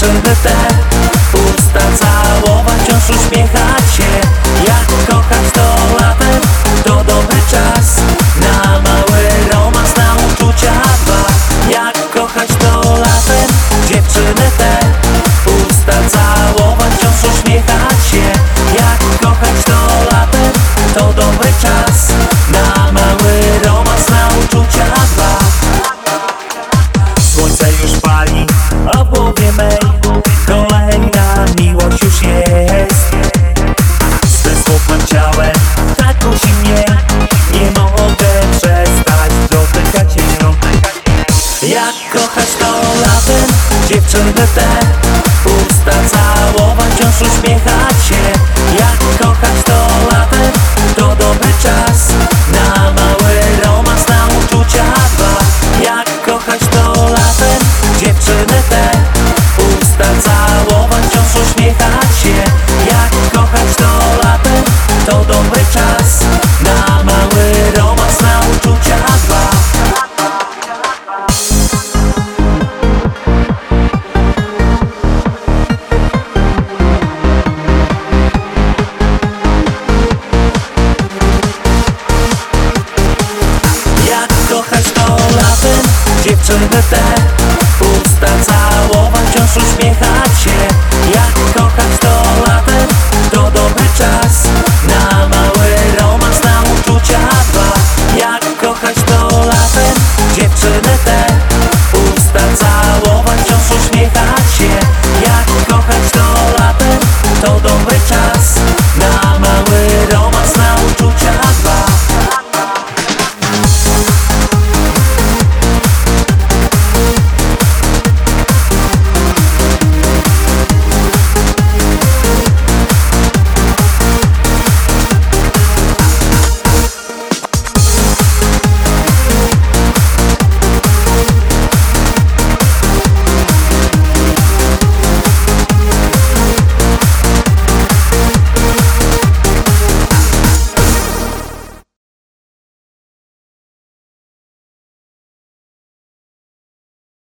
dziewczyny te, usta całować, wciąż uśmiechać się. Jak kochać to latem, to dobry czas na mały romans, na uczucia dwa. Jak kochać to latem, dziewczyny te, usta całować, wciąż uśmiechać się. Jak kochać to latem, to dobry czas na mały romans, na uczucia dwa. Słońce już pali, a w głowie mej kolejna miłość już jest. Z tęsknotnym ciałem tak kusi mnie, nie mogę przestać dotykać się. Jak kochać to latem, dziewczyny te,